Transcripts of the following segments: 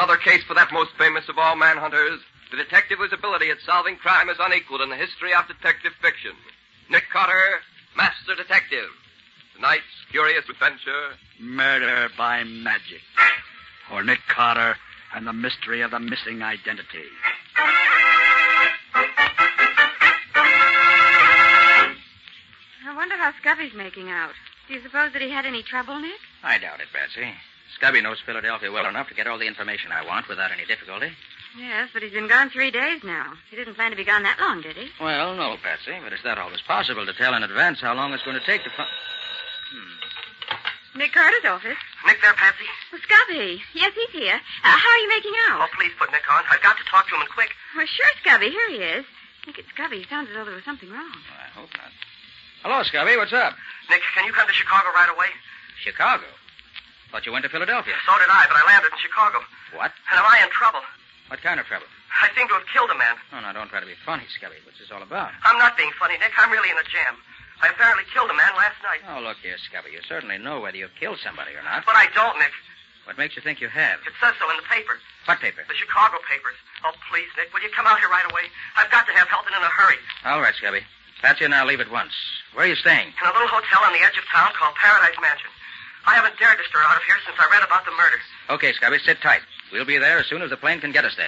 another case for that most famous of all manhunters, the detective whose ability at solving crime is unequaled in the history of detective fiction. Nick Carter, Master Detective. Tonight's curious adventure... Murder by Magic. Or Nick Carter and the mystery of the missing identity. I wonder how Scubby's making out. Do you suppose that he had any trouble, Nick? I doubt it, Patsy. Scubby knows Philadelphia well enough to get all the information I want without any difficulty. Yes, but he's been gone 3 days now. He didn't plan to be gone that long, did he? Well, no, Patsy, but it's not always possible to tell in advance how long it's going to take to find... Nick Carter's office. Nick there, Patsy? Well, Scubby. Yes, he's here. How are you making out? Oh, please put Nick on. I've got to talk to him and quick. Well, sure, Scubby. Here he is. Nick, it's Scubby. He sounds as though there was something wrong. Well, I hope not. Hello, Scubby. What's up? Nick, can you come to Chicago right away? Chicago? Thought you went to Philadelphia. So did I, but I landed in Chicago. What? And am I in trouble? What kind of trouble? I seem to have killed a man. Oh, now, don't try to be funny, Scubby. What's this all about? I'm not being funny, Nick. I'm really in a jam. I apparently killed a man last night. Oh, look here, Scubby. You certainly know whether you've killed somebody or not. But I don't, Nick. What makes you think you have? It says so in the paper. What paper? The Chicago papers. Oh, please, Nick, will you come out here right away? I've got to have help and in a hurry. All right, Scubby. Patsy and I'll leave at once. Where are you staying? In a little hotel on the edge of town called Paradise Mansion. I haven't dared to stir out of here since I read about the murder. Okay, Scubby, sit tight. We'll be there as soon as the plane can get us there.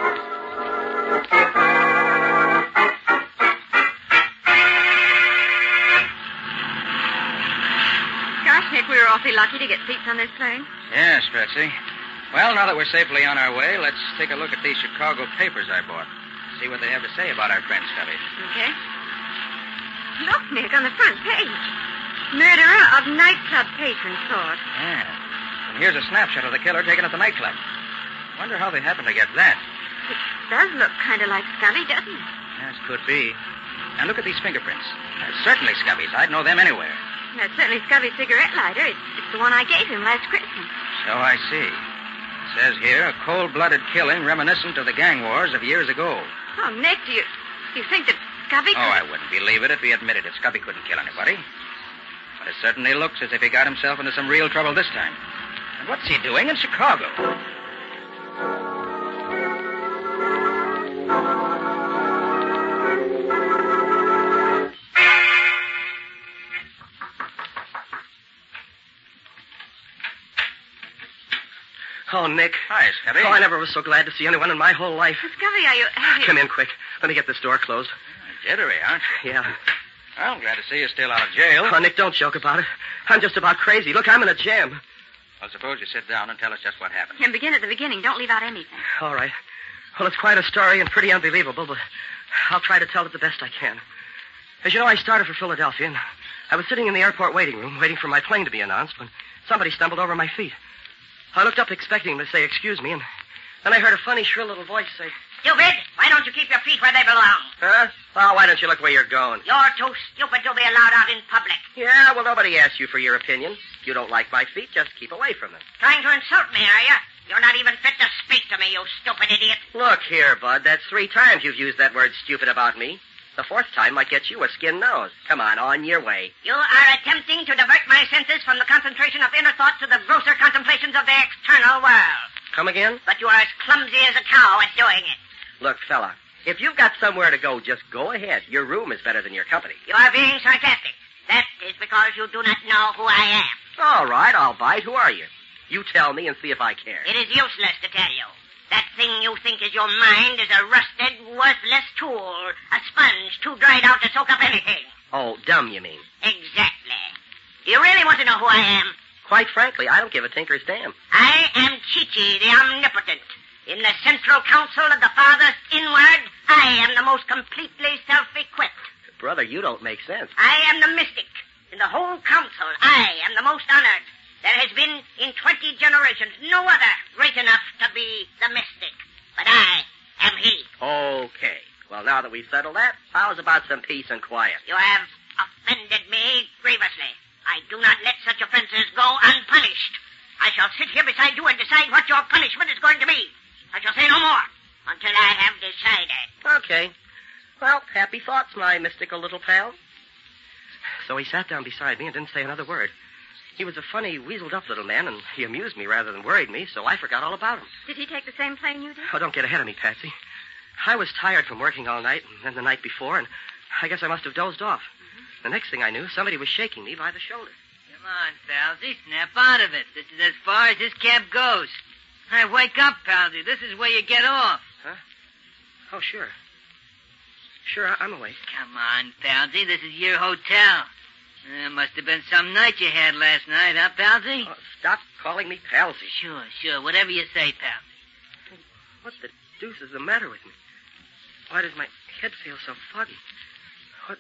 Gosh, Nick, we were awfully lucky to get seats on this plane. Yes, Patsy. Well, now that we're safely on our way, let's take a look at these Chicago papers I bought. See what they have to say about our friend Scubby. Okay. Look, Nick, on the front page. Murderer of nightclub patron sought. Yeah. And here's a snapshot of the killer taken at the nightclub. Wonder how they happened to get that. It does look kind of like Scubby, doesn't it? Yes, could be. And look at these fingerprints. Certainly Scubby's. I'd know them anywhere. That's certainly Scubby's cigarette lighter. It's the one I gave him last Christmas. So I see. It says here, a cold-blooded killing reminiscent of the gang wars of years ago. Oh, Nick, do you think that Scubby could... Oh, I wouldn't believe it if he admitted it. Scubby couldn't kill anybody. But it certainly looks as if he got himself into some real trouble this time. And what's he doing in Chicago? Oh, Nick. Hi, Scubby. Oh, I never was so glad to see anyone in my whole life. Scubby, are you... Come in quick. Let me get this door closed. Jittery, aren't you? Yeah. Well, I'm glad to see you're still out of jail. Oh, Nick, don't joke about it. I'm just about crazy. Look, I'm in a jam. Well, suppose you sit down and tell us just what happened. And begin at the beginning. Don't leave out anything. All right. Well, it's quite a story and pretty unbelievable, but I'll try to tell it the best I can. As you know, I started for Philadelphia, and I was sitting in the airport waiting room, waiting for my plane to be announced, when somebody stumbled over my feet. I looked up expecting him to say, excuse me, and then I heard a funny, shrill little voice say... Stupid! Why don't you keep your feet where they belong? Huh? Oh, why don't you look where you're going? You're too stupid to be allowed out in public. Yeah, well, nobody asked you for your opinion. If you don't like my feet, just keep away from them. Trying to insult me, are you? You're not even fit to speak to me, you stupid idiot. Look here, Bud. That's 3 times you've used that word stupid about me. The 4th time might get you a skin nose. Come on your way. You are attempting to divert my senses from the concentration of inner thought to the grosser contemplations of the external world. Come again? But you are as clumsy as a cow at doing it. Look, fella, if you've got somewhere to go, just go ahead. Your room is better than your company. You are being sarcastic. That is because you do not know who I am. All right, I'll bite. Who are you? You tell me and see if I care. It is useless to tell you. That thing you think is your mind is a rusted, worthless tool. A sponge too dried out to soak up anything. Oh, dumb, you mean? Exactly. Do you really want to know who I am? Quite frankly, I don't give a tinker's damn. I am Chi-Chi, the omnipotent. In the central council of the farthest inward, I am the most completely self-equipped. Brother, you don't make sense. I am the mystic. In the whole council, I am the most honored. There has been, in 20 generations, no other great enough to be the mystic. But I am he. Okay. Well, now that we've settled that, how's about some peace and quiet? You have offended me grievously. I do not let such offenses go unpunished. I shall sit here beside you and decide what your punishment is going to be. I shall say no more until I have decided. Okay. Well, happy thoughts, my mystical little pal. So he sat down beside me and didn't say another word. He was a funny, weaseled-up little man, and he amused me rather than worried me, so I forgot all about him. Did he take the same plane you did? Oh, don't get ahead of me, Patsy. I was tired from working all night and then the night before, and I guess I must have dozed off. The next thing I knew, somebody was shaking me by the shoulder. Come on, Palsy, snap out of it. This is as far as this cab goes. Hey, wake up, Palsy. This is where you get off. Huh? Oh, sure. Sure, I'm awake. Come on, Palsy. This is your hotel. Must have been some night you had last night, huh, Palsy? Oh, stop calling me Palsy. Sure. Whatever you say, Palsy. What the deuce is the matter with me? Why does my head feel so foggy? What?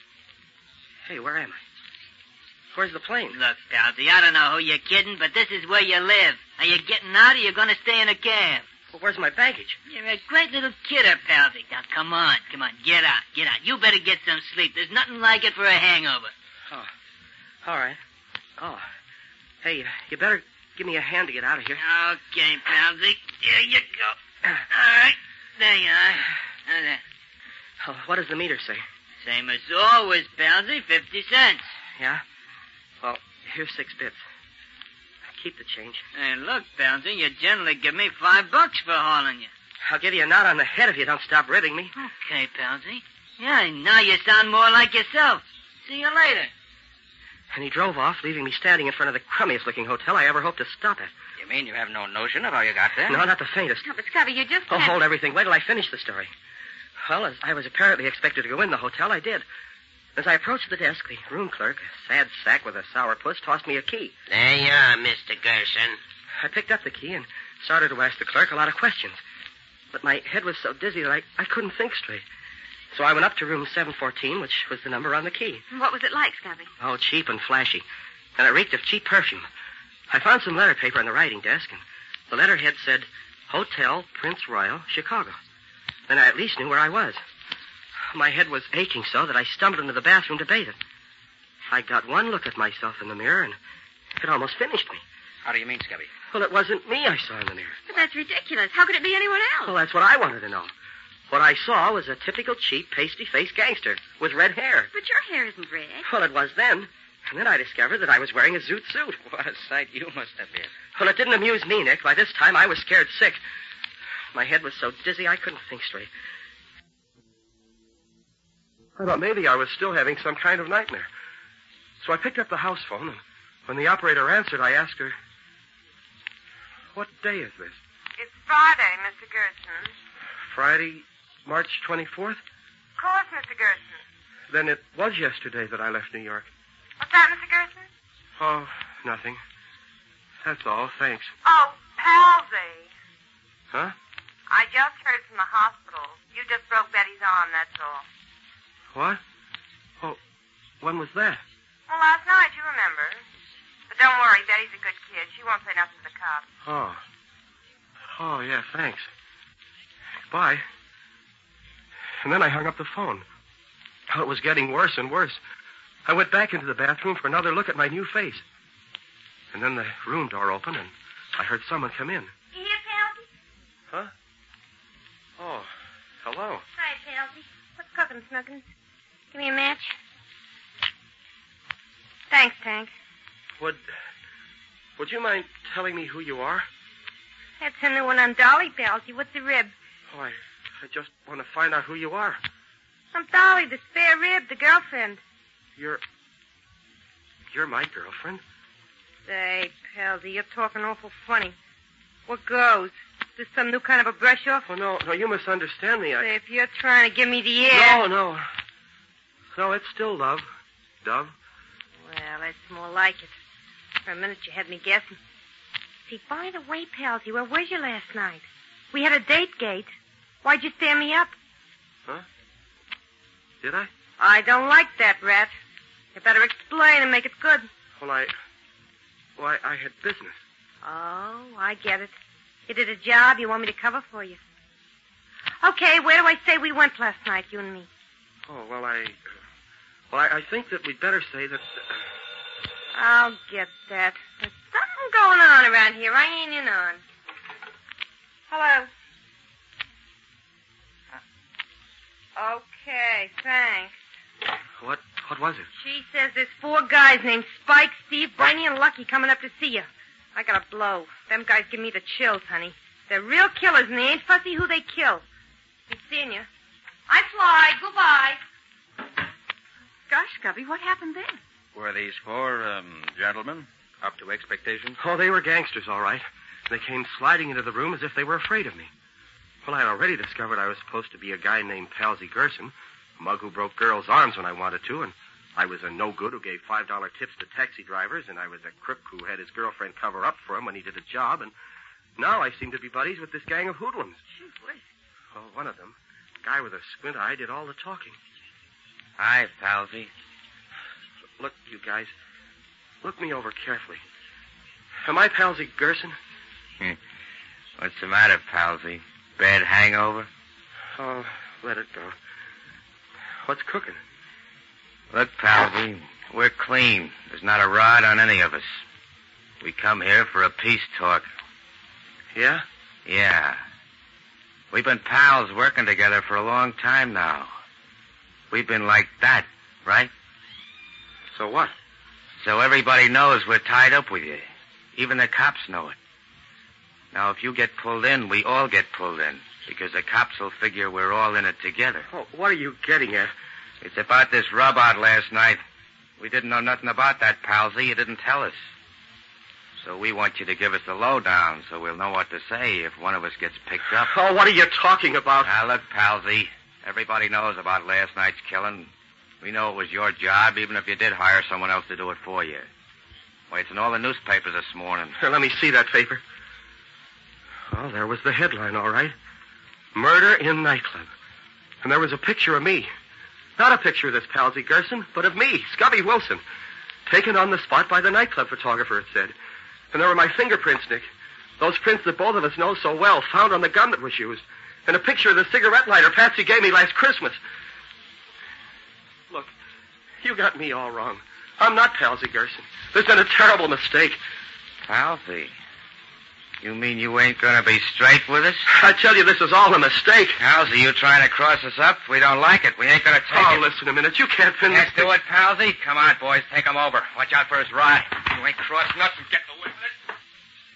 Hey, where am I? Where's the plane? Look, Palsy, I don't know who you're kidding, but this is where you live. Are you getting out or you going to stay in a cab? Well, where's my baggage? You're a great little kidder, Palsy. Now, come on. Get out. You better get some sleep. There's nothing like it for a hangover. Oh, all right. Oh, hey, you better give me a hand to get out of here. Okay, Palsy. There you go. All right. There you are. Now there. Oh, what does the meter say? Same as always, Palsy. 50 cents. Yeah? Well, here's 6 bits. Keep the change. Hey, look, Palsy, you generally give me $5 for hauling you. I'll give you a knot on the head if you don't stop ribbing me. Okay, Palsy. Yeah, now you sound more like yourself. See you later. And he drove off, leaving me standing in front of the crummiest-looking hotel I ever hoped to stop at. You mean you have no notion of how you got there? No, not the faintest. Oh, but Scubby, you just Oh, can't... hold everything. Wait till I finish the story. Well, as I was apparently expected to go in the hotel, I did. As I approached the desk, the room clerk, a sad sack with a sourpuss, tossed me a key. There you are, Mr. Gerson. I picked up the key and started to ask the clerk a lot of questions. But my head was so dizzy that I couldn't think straight. So I went up to room 714, which was the number on the key. What was it like, Scubby? Oh, cheap and flashy. And it reeked of cheap perfume. I found some letter paper on the writing desk, and the letterhead said, Hotel Prince Royal, Chicago. Then I at least knew where I was. My head was aching so that I stumbled into the bathroom to bathe it. I got one look at myself in the mirror, and it almost finished me. How do you mean, Scubby? Well, it wasn't me I saw in the mirror. But that's ridiculous. How could it be anyone else? Well, that's what I wanted to know. What I saw was a typical cheap, pasty-faced gangster with red hair. But your hair isn't red. Well, it was then. And then I discovered that I was wearing a zoot suit. What a sight you must have been. Well, it didn't amuse me, Nick. By this time, I was scared sick. My head was so dizzy I couldn't think straight. I thought maybe I was still having some kind of nightmare. So I picked up the house phone, and when the operator answered, I asked her, what day is this? It's Friday, Mr. Gerson. Friday, March 24th? Of course, Mr. Gerson. Then it was yesterday that I left New York. What's that, Mr. Gerson? Oh, nothing. That's all, thanks. Oh, palsy. Huh? I just heard from the hospital. You just broke Betty's arm, that's all. What? Oh, when was that? Well, last night, you remember. But don't worry, Betty's a good kid. She won't say nothing to the cops. Oh. Oh, yeah, thanks. Bye. And then I hung up the phone. Oh, it was getting worse and worse. I went back into the bathroom for another look at my new face. And then the room door opened, and I heard someone come in. You here, Palsy? Huh? Oh, hello. Hi, Palsy. What's cooking, Snuggins? Give me a match. Thanks, Tank. Would you mind telling me who you are? That's a new one on Dolly, Palsy. What's the rib? Oh, I just want to find out who you are. I'm Dolly, the spare rib, the girlfriend. You're my girlfriend? Say, Palsy, you're talking awful funny. What goes? Is this some new kind of a brush-off? Oh, no, you misunderstand me. Say, if you're trying to give me the air... No. No, it's still love. Dove. Well, that's more like it. For a minute, you had me guessing. See, by the way, Palsy, where was you last night? We had a date gate. Why'd you stand me up? Huh? Did I? I don't like that, Rat. You better explain and make it good. Well, I had business. Oh, I get it. You did a job you want me to cover for you. Okay, where do I say we went last night, you and me? Oh, well, I think that we'd better say that... I'll get that. There's something going on around here I ain't in on. Hello. Okay, thanks. What was it? She says there's 4 guys named Spike, Steve, Brainy, and Lucky coming up to see you. I got a blow. Them guys give me the chills, honey. They're real killers, and they ain't fussy who they kill. Be seeing you. I fly. Goodbye. Gosh, Scubby, what happened then? Were these 4 gentlemen up to expectations? Oh, they were gangsters, all right. They came sliding into the room as if they were afraid of me. Well, I had already discovered I was supposed to be a guy named Palsy Gerson, a mug who broke girls' arms when I wanted to, and I was a no-good who gave $5 tips to taxi drivers, and I was a crook who had his girlfriend cover up for him when he did a job, and now I seem to be buddies with this gang of hoodlums. Gee whiz. Well, one of them, a guy with a squint eye, did all the talking. Hi, Palsy. Look, you guys, look me over carefully. Am I Palsy Gerson? What's the matter, Palsy? Bad hangover? Oh, let it go. What's cooking? Look, Palsy, we're clean. There's not a rod on any of us. We come here for a peace talk. Yeah? Yeah. We've been pals working together for a long time now. We've been like that, right? So what? So everybody knows we're tied up with you. Even the cops know it. Now, if you get pulled in, we all get pulled in, because the cops will figure we're all in it together. Oh, what are you getting at? It's about this rub-out last night. We didn't know nothing about that, Palsy. You didn't tell us. So we want you to give us the lowdown so we'll know what to say if one of us gets picked up. Oh, what are you talking about? Now, look, Palsy, everybody knows about last night's killing. We know it was your job, even if you did hire someone else to do it for you. Why, it's in all the newspapers this morning. Here, let me see that paper. Oh, there was the headline, all right. Murder in nightclub. And there was a picture of me. Not a picture of this Palsy Gerson, but of me, Scubby Wilson. Taken on the spot by the nightclub photographer, it said. And there were my fingerprints, Nick. Those prints that both of us know so well, found on the gun that was used. And a picture of the cigarette lighter Patsy gave me last Christmas. Look, you got me all wrong. I'm not Palsy Gerson. There's been a terrible mistake. Palsy? You mean you ain't gonna be straight with us? I tell you, this is all a mistake. Palsy, you trying to cross us up? We don't like it. We ain't gonna take it. Oh, listen a minute. You can't pin Can't this... do it, Palsy? Come on, boys. Take him over. Watch out for his ride. You ain't crossing us and get the whip of it.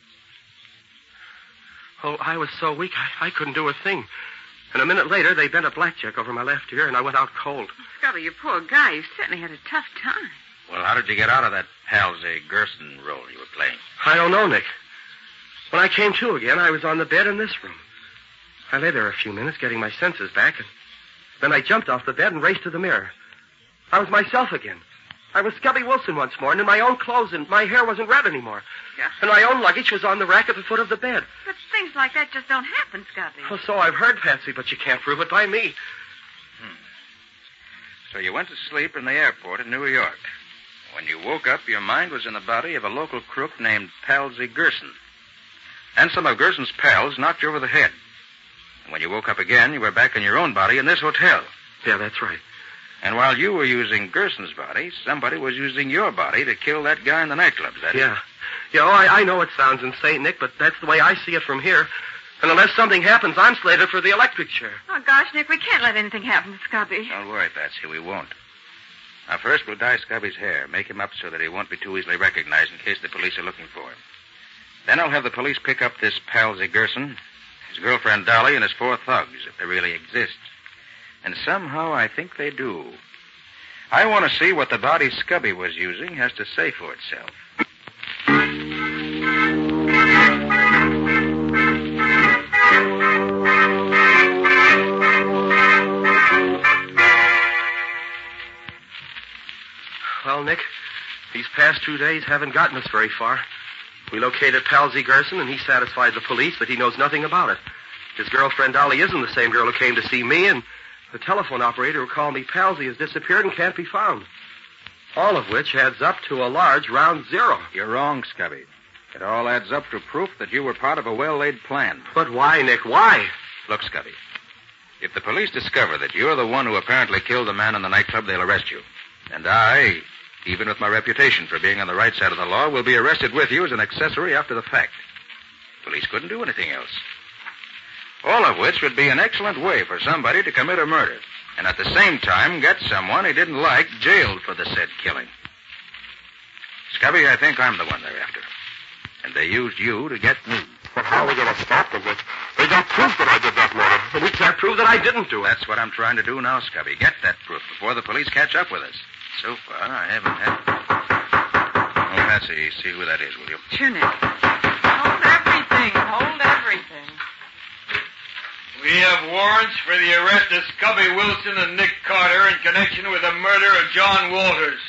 Oh, I was so weak, I couldn't do a thing. And a minute later, they bent a blackjack over my left ear, and I went out cold. Scubby, you poor guy. You certainly had a tough time. Well, how did you get out of that Palsy Gerson role you were playing? I don't know, Nick. When I came to again, I was on the bed in this room. I lay there a few minutes, getting my senses back, and then I jumped off the bed and raced to the mirror. I was myself again. I was Scubby Wilson once more, and in my own clothes, and my hair wasn't red anymore. Yeah. And my own luggage was on the rack at the foot of the bed. But things like that just don't happen, Scubby. Oh, so I've heard, Patsy, but you can't prove it by me. So you went to sleep in the airport in New York. When you woke up, your mind was in the body of a local crook named Palsy Gerson. And some of Gerson's pals knocked you over the head. And when you woke up again, you were back in your own body in this hotel. Yeah, that's right. And while you were using Gerson's body, somebody was using your body to kill that guy in the nightclub, is that Yeah. Yeah, I know it sounds insane, Nick, but that's the way I see it from here. And unless something happens, I'm slated for the electric chair. Oh, gosh, Nick, we can't let anything happen to Scubby. Don't worry, Patsy, we won't. Now, first we'll dye Scubby's hair, make him up so that he won't be too easily recognized in case the police are looking for him. Then I'll have the police pick up this Palsy Gerson, his girlfriend Dolly, and his 4 thugs, if they really exist. And somehow I think they do. I want to see what the body Scubby was using has to say for itself. Well, Nick, these past 2 days haven't gotten us very far. We located Palsy Gerson, and he satisfied the police that he knows nothing about it. His girlfriend Dolly isn't the same girl who came to see me, and the telephone operator who called me Palsy has disappeared and can't be found. All of which adds up to a large round zero. You're wrong, Scubby. It all adds up to proof that you were part of a well-laid plan. But why, Nick? Why? Look, Scubby, if the police discover that you're the one who apparently killed the man in the nightclub, they'll arrest you. And I, even with my reputation for being on the right side of the law, will be arrested with you as an accessory after the fact. Police couldn't do anything else. All of which would be an excellent way for somebody to commit a murder. and at the same time get someone he didn't like jailed for the said killing. Scubby, I think I'm the one they're after. And they used you to get me. But how are we going to stop them, Nick? They got proof that I did that murder, and we can't prove that I didn't do it. That's what I'm trying to do now, Scubby. Get that proof before the police catch up with us. So far, I haven't had... Oh, Patsy, see who that is, will you? Sure, Nick. Hold everything. Hold everything. We have warrants for the arrest of Scubby Wilson and Nick Carter in connection with the murder of John Walters.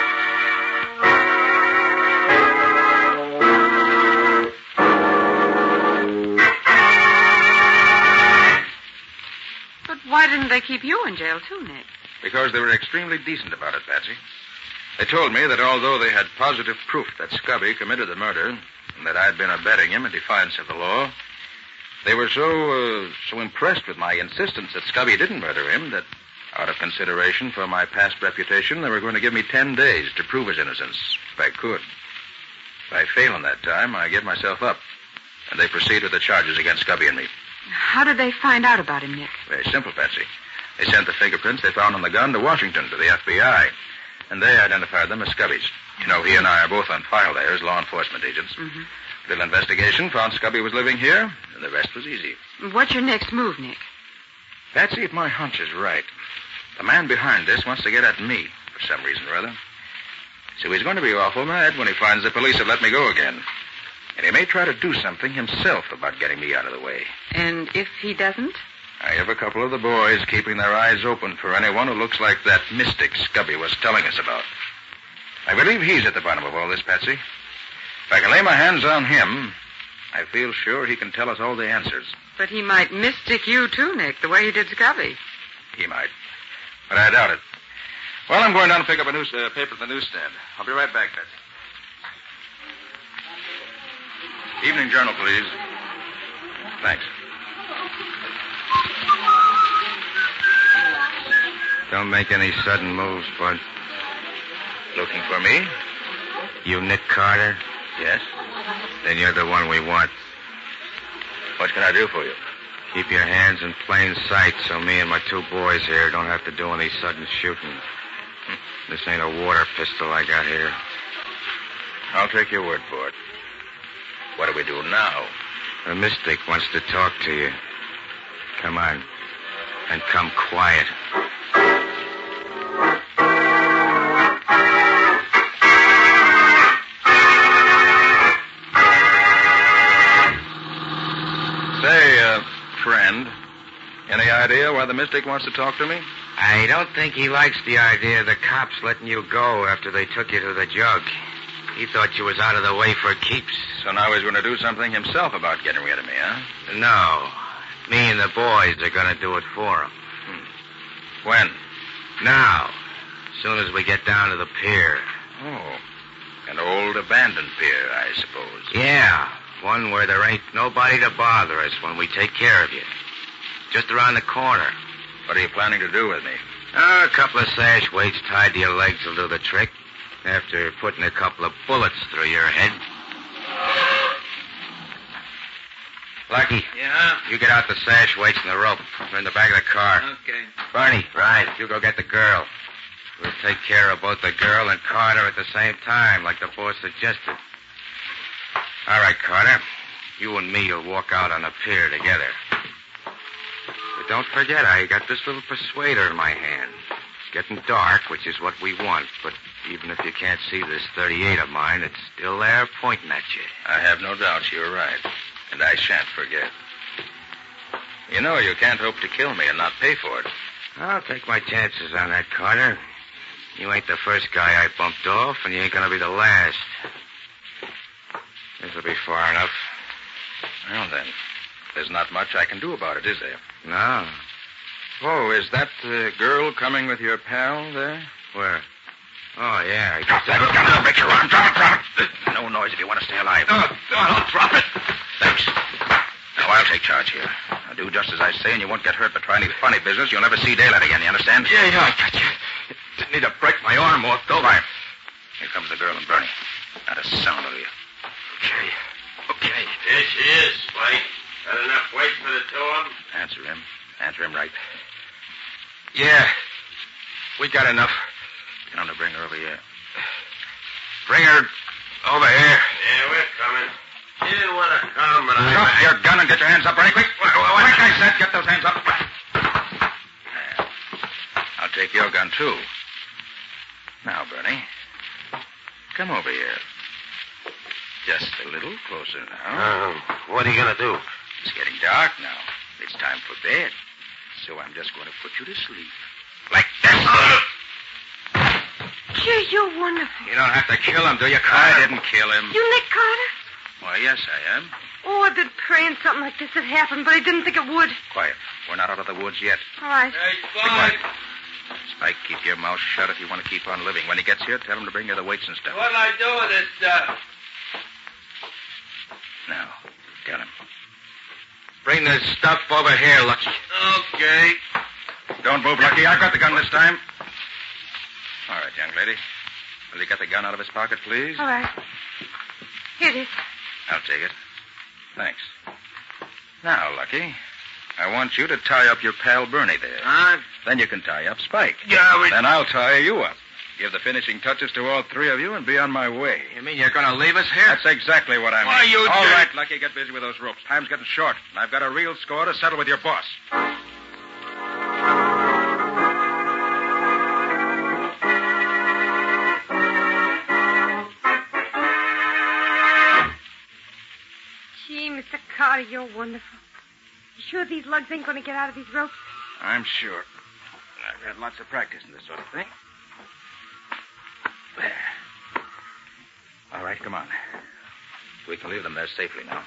But why didn't they keep you in jail, too, Nick? Because they were extremely decent about it, Patsy. They told me that although they had positive proof that Scubby committed the murder and that I'd been abetting him in defiance of the law, they were so impressed with my insistence that Scubby didn't murder him that, out of consideration for my past reputation, they were going to give me 10 days to prove his innocence, if I could. If I fail in that time, I give myself up, and they proceed with the charges against Scubby and me. How did they find out about him, Nick? Very simple, Patsy. They sent the fingerprints they found on the gun to Washington, to the FBI, and they identified them as Scubby's. You know, he and I are both on file there as law enforcement agents. Mm-hmm. Little investigation found Scubby was living here, and the rest was easy. What's your next move, Nick? Patsy, if my hunch is right, the man behind this wants to get at me for some reason or other. So he's going to be awful mad when he finds the police have let me go again. And he may try to do something himself about getting me out of the way. And if he doesn't? I have a couple of the boys keeping their eyes open for anyone who looks like that mystic Scubby was telling us about. I believe he's at the bottom of all this, Patsy. If I can lay my hands on him, I feel sure he can tell us all the answers. But he might mystic you, too, Nick, the way he did Scubby. He might. But I doubt it. Well, I'm going down to pick up a paper at the newsstand. I'll be right back, Patsy. Evening Journal, please. Thanks. Don't make any sudden moves, Bud. Looking for me? You Nick Carter? Yes. Then you're the one we want. What can I do for you? Keep your hands in plain sight so me and my two boys here don't have to do any sudden shooting. This ain't a water pistol I got here. I'll take your word for it. What do we do now? The mystic wants to talk to you. Come on. And come quiet. Say, friend, any idea why the mystic wants to talk to me? I don't think he likes the idea of the cops letting you go after they took you to the jug. He thought you was out of the way for keeps. So now he's going to do something himself about getting rid of me, huh? No. Me and the boys are going to do it for him. When? Now. As soon as we get down to the pier. Oh. An old abandoned pier, I suppose. Yeah. One where there ain't nobody to bother us when we take care of you. Just around the corner. What are you planning to do with me? A couple of sash weights tied to your legs will do the trick. After putting a couple of bullets through your head. Lucky. Yeah? You get out the sash weights and the rope. They're in the back of the car. Okay. Barney. Right. You go get the girl. We'll take care of both the girl and Carter at the same time, like the boss suggested. All right, Carter. You and me will walk out on the pier together. But don't forget, I got this little persuader in my hand. It's getting dark, which is what we want, but even if you can't see this .38 of mine, it's still there pointing at you. I have no doubts you're right. And I shan't forget. You know you can't hope to kill me and not pay for it. I'll take my chances on that, Carter. You ain't the first guy I bumped off, and you ain't gonna be the last. This'll be far enough. Well, then, there's not much I can do about it, is there? No. Oh, is that the girl coming with your pal there? Where? Oh, yeah. Drop that gun. I'll break your arm. Drop it. No noise if you want to stay alive. I'll drop it. Thanks. Now, I'll take charge here. I'll do just as I say, and you won't get hurt, but try any funny business, you'll never see daylight again, you understand? Yeah, I got you. Didn't need to break my arm off, though. Fine. Here comes the girl and Bernie. Not a sound of you. Okay. There she is, Spike. Got enough weight for the two of them? Answer him. Answer him right. Yeah. We got enough. Tell him to bring her over here. Bring her over here. Yeah, we're coming. You didn't want to come, but Drop your gun and get your hands up, Bernie, quick. Quick, I said, get those hands up. There. I'll take your gun, too. Now, Bernie, come over here. Just a little closer now. What are you going to do? It's getting dark now. It's time for bed. So I'm just going to put you to sleep. Like this. Gee, you're wonderful. You don't have to kill him, do you, Carter? I didn't kill him. You Nick Carter? Why, yes, I am. Oh, I've been praying something like this would happen, but I didn't think it would. Quiet. We're not out of the woods yet. All right. Hey, Be quiet. Spike, keep your mouth shut if you want to keep on living. When he gets here, tell him to bring you the weights and stuff. What'll I do with this stuff? Now, tell him. Bring the stuff over here, Lucky. Okay. Don't move, Lucky. I've got the gun this time. All right, young lady. Will you get the gun out of his pocket, please? All right. Here it is. I'll take it. Thanks. Now, Lucky, I want you to tie up your pal Bernie there. Huh? Then you can tie up Spike. Yeah, Then I'll tie you up. Give the finishing touches to all three of you and be on my way. You mean you're going to leave us here? That's exactly what I mean. Why, you All jerk. right, Lucky, get busy with those ropes. Time's getting short, and I've got a real score to settle with your boss. Gee, Mr. Carter, you're wonderful. You sure these lugs ain't going to get out of these ropes? I'm sure. I've had lots of practice in this sort of thing. There. All right, come on. We can leave them there safely now.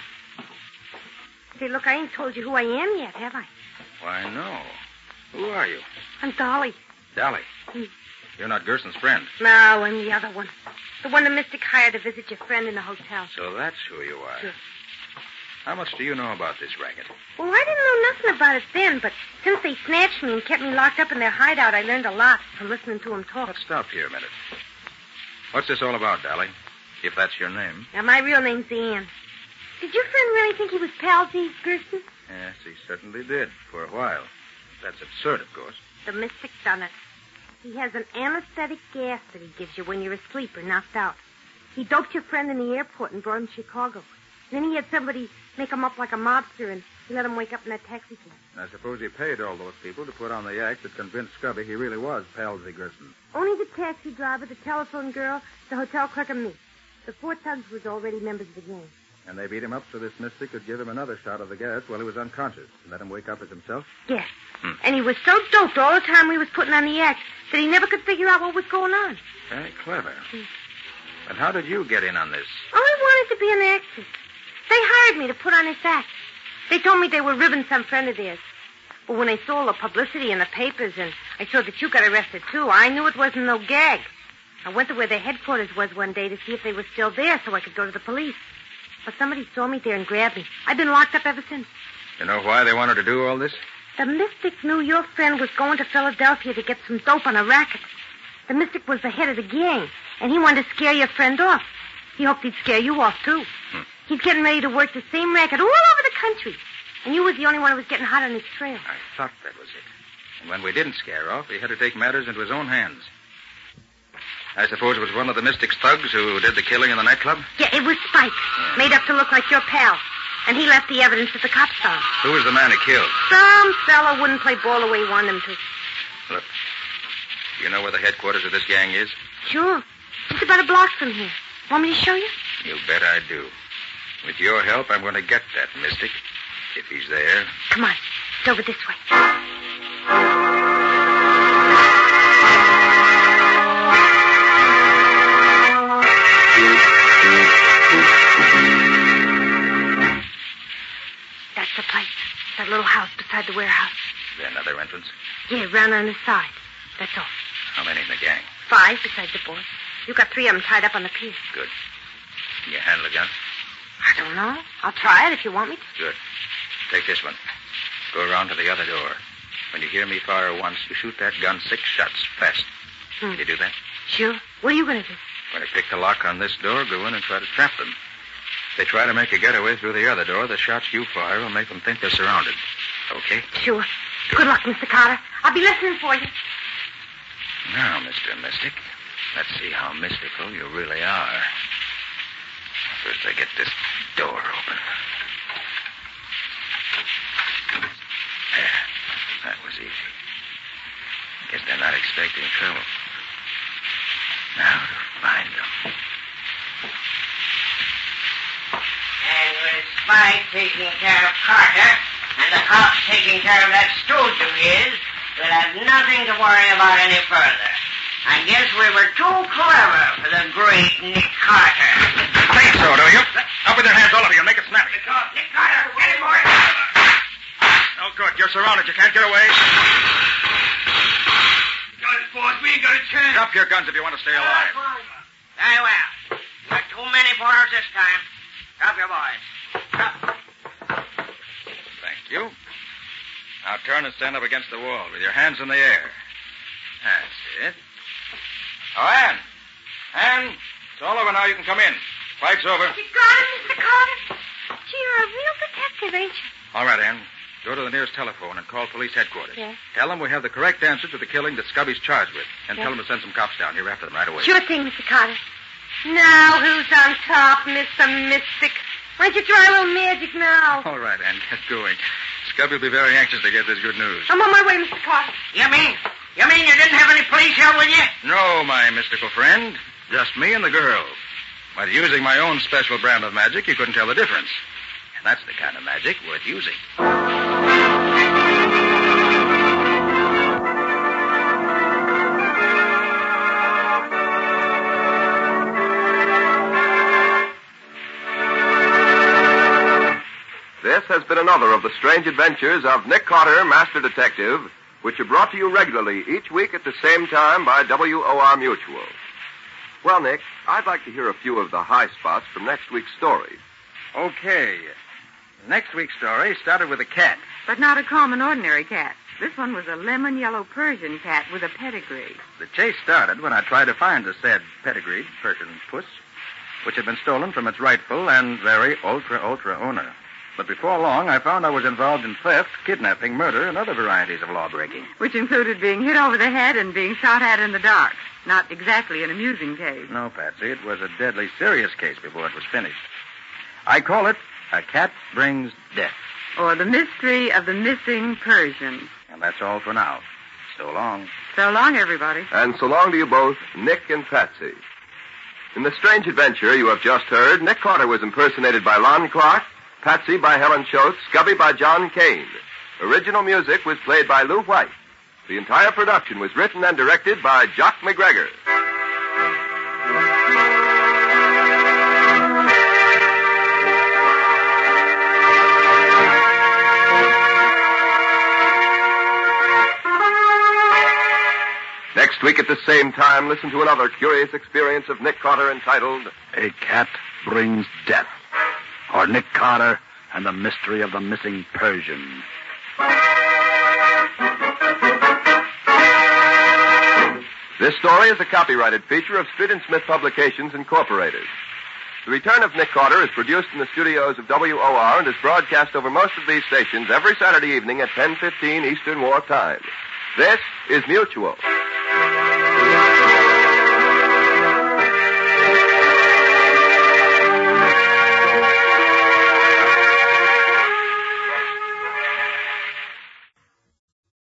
Say, look, I ain't told you who I am yet, have I? Why, no. Who are you? I'm Dolly. Dolly. You're not Gerson's friend. No, I'm the other one. The one the Mystic hired to visit your friend in the hotel. So that's who you are. Sure. How much do you know about this racket? Well, I didn't know nothing about it then, but since they snatched me and kept me locked up in their hideout, I learned a lot from listening to them talk. Let's stop here a minute. What's this all about, Dolly? If that's your name. Now, my real name's Ann. Did your friend really think he was pal Z. Gerson? Yes, he certainly did, for a while. That's absurd, of course. The Mystic done it. He has an anesthetic gas that he gives you when you're asleep or knocked out. He doped your friend in the airport and brought him to Chicago. Then he had somebody make him up like a mobster, and he let him wake up in that taxi cab. I suppose he paid all those people to put on the act that convinced Scubby he really was Palsy Gerson. Only the taxi driver, the telephone girl, the hotel clerk, and me. The 4 thugs was already members of the gang. And they beat him up so this mystic could give him another shot of the gas while he was unconscious and let him wake up as himself? Yes. And he was so doped all the time we was putting on the act that he never could figure out what was going on. Very clever. But how did you get in on this? Oh, I wanted to be an actress. They hired me to put on this act. They told me they were ribbing some friend of theirs. But when I saw all the publicity in the papers and I saw that you got arrested, too, I knew it wasn't no gag. I went to where their headquarters was one day to see if they were still there so I could go to the police. But somebody saw me there and grabbed me. I've been locked up ever since. You know why they wanted to do all this? The Mystic knew your friend was going to Philadelphia to get some dope on a racket. The Mystic was the head of the gang, and he wanted to scare your friend off. He hoped he'd scare you off, too. He's getting ready to work the same racket all over the country. And you was the only one who was getting hot on his trail. I thought that was it. And when we didn't scare off, he had to take matters into his own hands. I suppose it was one of the Mystic's thugs who did the killing in the nightclub? Yeah, it was Spike, made up to look like your pal. And he left the evidence at the cops found. Who was the man he killed? Some fella wouldn't play ball the way he wanted him to. Look, do you know where the headquarters of this gang is? Sure. It's about a block from here. Want me to show you? You bet I do. With your help, I'm going to get that Mystic. If he's there. Come on. It's over this way. That's the place. That little house beside the warehouse. Is there another entrance? Yeah, round on the side. That's all. How many in the gang? 5 besides the boy. You got 3 of them tied up on the pier. Good. Can you handle a gun? I don't know. I'll try it if you want me to. Good. Take this one. Go around to the other door. When you hear me fire once, you shoot that gun 6 shots, fast. Can you do that? Sure. What are you going to do? When I pick the lock on this door, go in and try to trap them. If they try to make a getaway through the other door, the shots you fire will make them think they're surrounded. Okay? Sure. Good luck, Mr. Carter. I'll be listening for you. Now, Mr. Mystic, let's see how mystical you really are. First, I get this door open. There. That was easy. Guess they're not expecting trouble. Now to find them. And with Spike taking care of Carter, and the cops taking care of that stooge of his, we'll have nothing to worry about any further. I guess we were too clever for the great Nick Carter. Think so, do you? Up with your hands, all of you. Make it snappy. Nick Carter, get him, boy. Oh, good. You're surrounded. You can't get away. Got it, boss. We ain't got a chance. Drop your guns if you want to stay alive. Very well. You're too many for us this time. Drop your boys. Drop. Thank you. Now turn and stand up against the wall with your hands in the air. That's it. Oh, Ann. Ann, it's all over now. You can come in. Fight's over. You got him, Mr. Carter? Gee, you're a real detective, ain't you? All right, Ann. Go to the nearest telephone and call police headquarters. Yes. Tell them we have the correct answer to the killing that Scubby's charged with. And tell them to send some cops down here after them right away. Sure thing, Mr. Carter. Now, who's on top, Mr. Mystic? Why don't you try a little magic now? All right, Ann. Get going. Scubby will be very anxious to get this good news. I'm on my way, Mr. Carter. You mean you didn't have any police here with you? No, my mystical friend. Just me and the girl. But using my own special brand of magic, you couldn't tell the difference. And that's the kind of magic worth using. This has been another of the strange adventures of Nick Carter, Master Detective, which are brought to you regularly each week at the same time by WOR Mutual. Well, Nick, I'd like to hear a few of the high spots from next week's story. Okay. Next week's story started with a cat. But not a common, ordinary cat. This one was a lemon yellow Persian cat with a pedigree. The chase started when I tried to find the said pedigreed Persian puss, which had been stolen from its rightful and very ultra owner. But before long, I found I was involved in theft, kidnapping, murder, and other varieties of lawbreaking. Which included being hit over the head and being shot at in the dark. Not exactly an amusing case. No, Patsy, it was a deadly serious case before it was finished. I call it A Cat Brings Death. Or The Mystery of the Missing Persian. And that's all for now. So long. So long, everybody. And so long to you both, Nick and Patsy. In the strange adventure you have just heard, Nick Carter was impersonated by Lon Clark, Patsy by Helen Schultz, Scubby by John Kane. Original music was played by Lou White. The entire production was written and directed by Jock McGregor. Next week at the same time, listen to another curious experience of Nick Carter entitled A Cat Brings Death. Or Nick Carter and the Mystery of the Missing Persian. This story is a copyrighted feature of Street & Smith Publications, Incorporated. The Return of Nick Carter is produced in the studios of WOR and is broadcast over most of these stations every Saturday evening at 10:15 Eastern War Time. This is Mutual.